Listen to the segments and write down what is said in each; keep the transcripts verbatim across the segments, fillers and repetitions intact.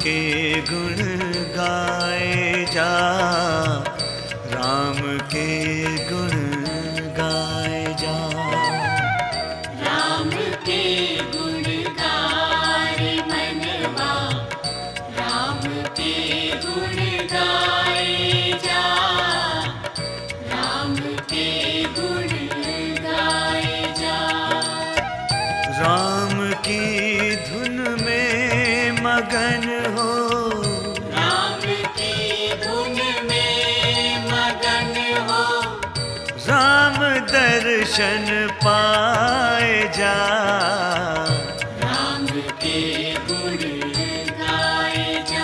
के गुण गाए जा, राम के गुण गाए जा। राम के गुण गाए मनवा, राम के गुण गाए जा, राम के गुण गाए जा। राम की धुन में मगन हो, राम की धुन में मगन हो, राम दर्शन पाए जा। राम के गुण गाए जा।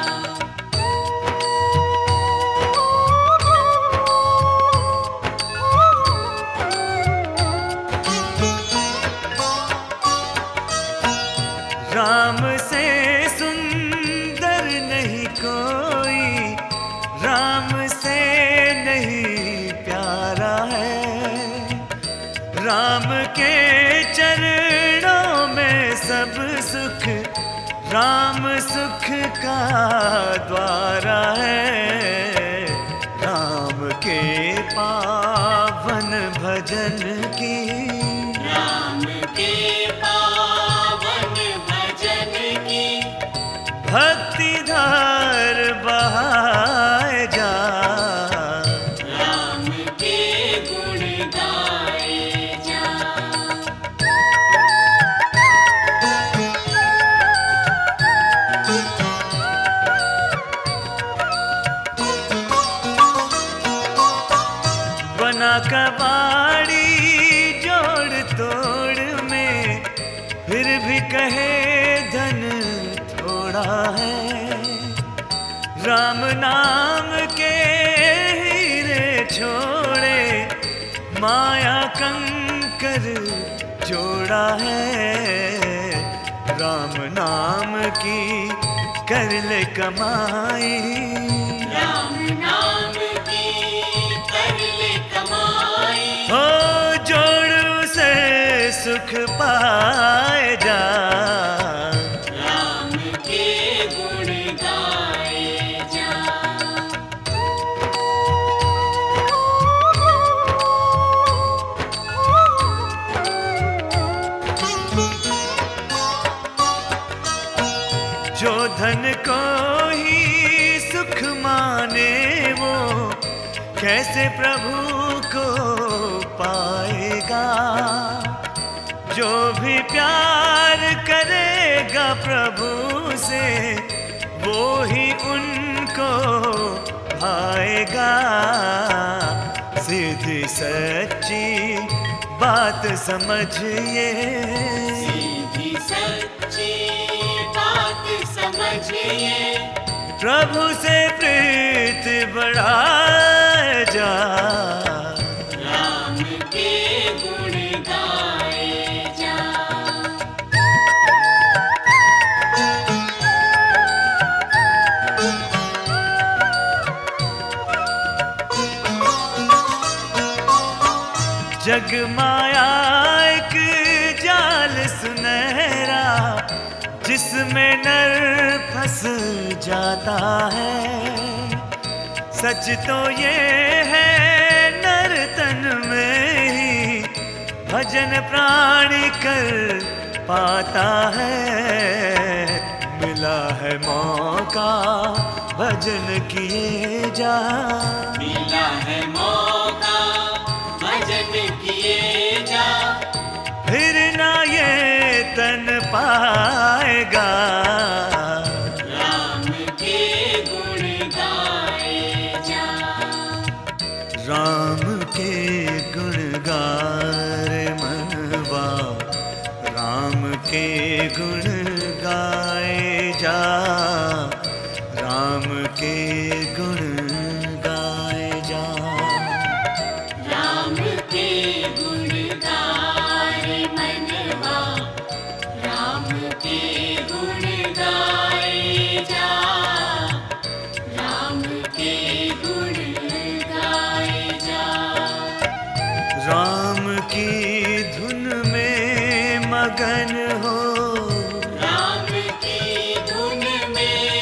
राम से सुंदर नहीं कोई, राम से नहीं प्यारा है। राम के चरणों में सब सुख, राम सुख का द्वारा है। राम के पावन भजन की, राम के पावन भजन की, भक्ति धार बहाए जा। राम के गुण गाए जा। बना कबाड़ी जोड़ तोड़ में, फिर भी कहे धन थोड़ा है। राम नाम के हीरे छोड़े, माया कंकर जोड़ा है। राम नाम की कर ले कमाई, राम नाम की कर ले कमाई, हो जोड़ उसे सुख पाए जा। राम के गुण गाए जा। जो धन को ही सुख माने, वो कैसे प्रभु को पाएगा। जो भी प्यार करेगा प्रभु से, वो ही उनको भाएगा। सीधी सच्ची बात समझिए, सीधी सच्ची बात समझिए, प्रभु से प्रीत बढ़ाए जा। राम के गुण गाए जा। जग माया एक जाल सुनहरा, जिसमें नर फंस जाता है। सच तो ये है नर तन में ही भजन प्राणी कर पाता है। मिला है मौका भजन किए जा, मिला है मौका भजन किए जा। फिर ना ये तन पाएगा। राम के गुण गाए जा। राम के गुण गाए मनवा, राम के गुण गाए जा। राम के गुण गाए जा। राम के गुण गाए मनवा, राम के गुण गाए जा। राम के गुण गाए जा। राम की धुन में मगन हो, राम की धुन में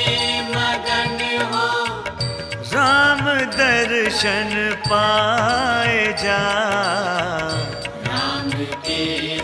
राम दर्शन पाए जा, राम के